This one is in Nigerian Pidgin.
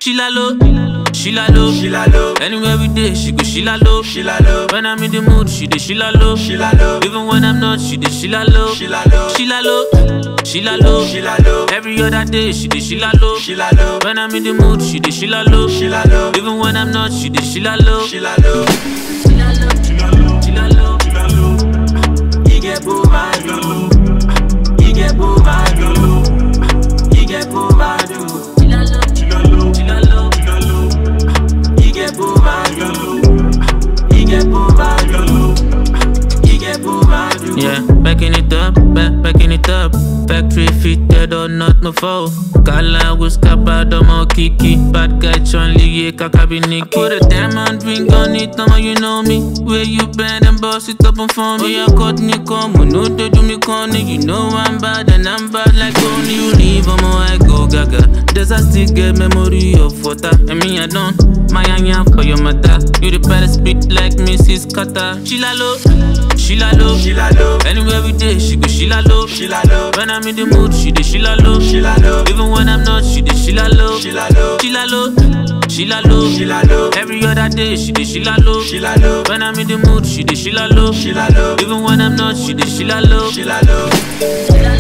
She la low, she la low, She la low, anywhere we day, she go she la low. she la low, When I'm in the mood, she dey she la low. she la low, Even when I'm not, she dey she la low. she la low, She la low, she la low, she la low, every other day, she dey she la low. she la low, When I'm in the mood, she dey she la low. she la low, Even when I'm not, she dey she la low. she la low, She la low, she la low, she la low. she la low. He get boo badu, he get boo badu, he get boo badu. She la low, She la low, she la low, she la low, he get boo badu, he get boo badu, he get boo badu. Yeah, backing it up, backing it up. Factory fitted or not, no foe. Kala was kappa, domo kiki. Bad guy, Chun-Li, yeah, kakabiniki. Put a diamond ring on it, now you know me. Where you bend and boss it up and for me. I caught me come, no to do me corny. You know I'm bad and I'm bad like only you leave, I go gaga. Does I still get memory of water? And me, I don't. My anya for your mother. You the baddest spit like Mrs. Carter. She la low, she la low. she la low, Anywhere we day, she go she la low. she la low, When I'm in the mood, she dey she la low. she la low, Even when I'm not, she dey she la low. she la low, She la low, she la low. she la low, Every other day, she dey she la low. she la low, When I'm in the mood, she dey she la low. she la low, Even when I'm not, she dey she la low. she la low.